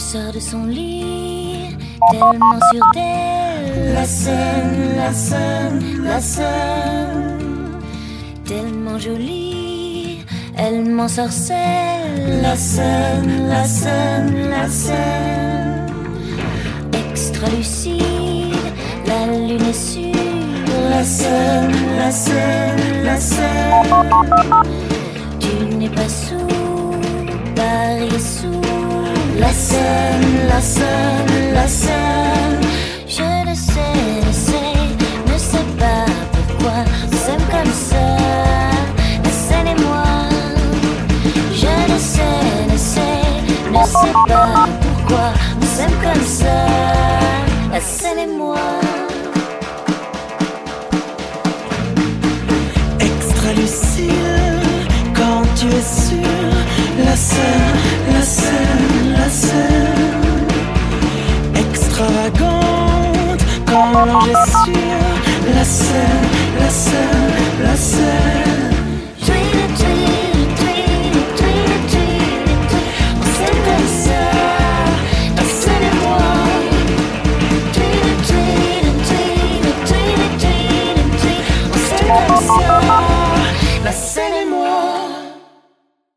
sort de son lit, tellement sûre d'elle. La scène, la scène, la scène, tellement jolie, elle m'ensorcelle. La scène, la scène, la scène, extra lucide, la lune est sûre. La scène, la scène, la scène, tu n'es pas sous, Paris est sous. La scène, la scène, la scène, je ne sais pas pourquoi on s'aime comme ça. La scène et moi, je ne sais pas pourquoi on s'aime comme ça. La scène et moi. Extra lucide, quand tu es sûr. La scène, la scène, la scène, extravagante, quand l'ange est sûr. La scène, la scène, la scène.